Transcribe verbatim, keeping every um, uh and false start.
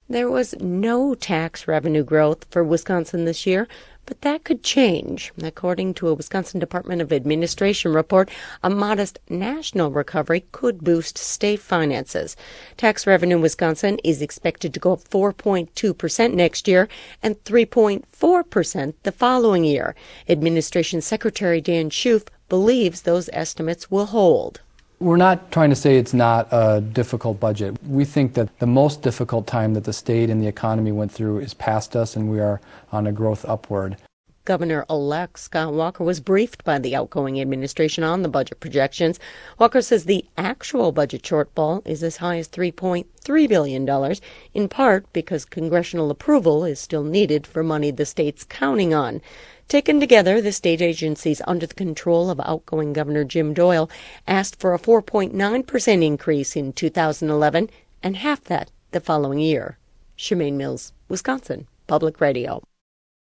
There was no tax revenue growth for Wisconsin this year, but that could change. According to a Wisconsin Department of Administration report, a modest national recovery could boost state finances. Tax revenue in Wisconsin is expected to go up four point two percent next year and three point four percent the following year. Administration Secretary Dan Schoof believes those estimates will hold. We're not trying to say it's not a difficult budget. We think that the most difficult time that the state and the economy went through is past us, and we are on a growth upward. Governor-elect Scott Walker was briefed by the outgoing administration on the budget projections. Walker says the actual budget shortfall is as high as three point three billion dollars, in part because congressional approval is still needed for money the state's counting on. Taken together, the state agencies under the control of outgoing Governor Jim Doyle asked for a four point nine percent increase in two thousand eleven and half that the following year. Shemaine Mills, Wisconsin Public Radio.